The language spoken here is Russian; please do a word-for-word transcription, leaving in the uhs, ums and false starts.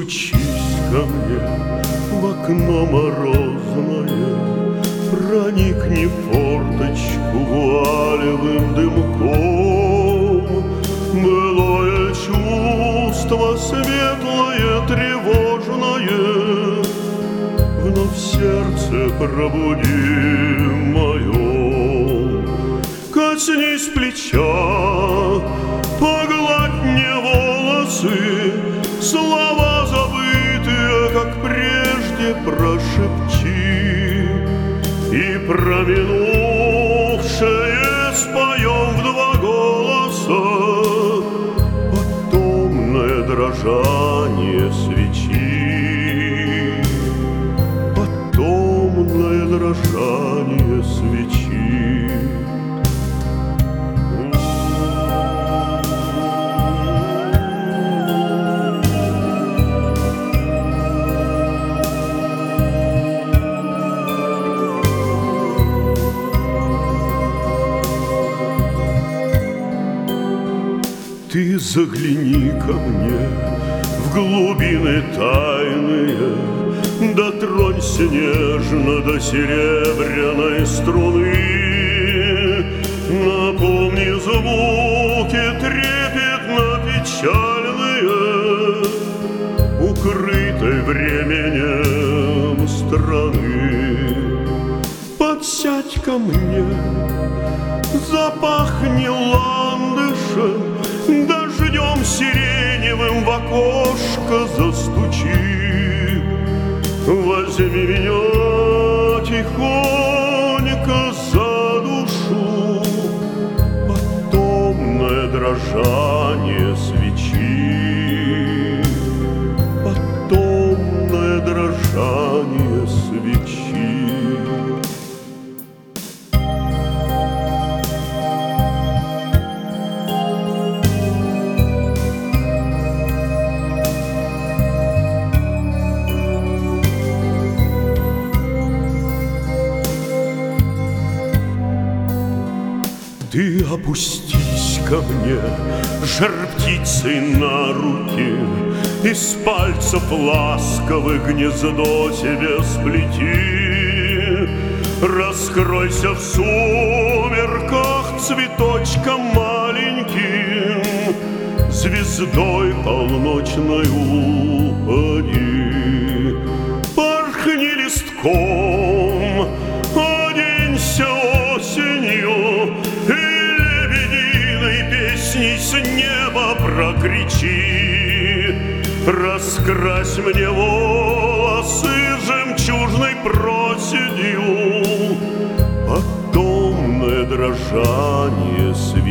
Стучись ко мне в окно морозное, проникни в форточку вуалевым дымком. Былое чувство светлое, тревожное вновь в сердце пробуди моем. Коснись плеча, погладь мне волосы, слова забытые, как прежде, прошепчи, и про минувшее споем в два голоса потомное дрожание свечи, потомное дрожание свечи. Ты загляни ко мне в глубины тайные, дотронься нежно до серебряной струны, напомни звуки трепетно-печальные, укрытой временем страны. Подсядь ко мне, запахни ландышем, дождем сиреневым в окошко застучи. Возьми меня тихонько за душу, потомное дрожание свечи, потомное дрожание свечи. Ты опустись ко мне, жар птицей на руки, из пальцев ласковых гнездо себе сплети. Раскройся в сумерках цветочком маленьким, звездой полночной упади. Порхни листком, оденься осенью, песней с неба прокричи. Раскрась мне волосы жемчужной проседью, потомное дрожание свечи.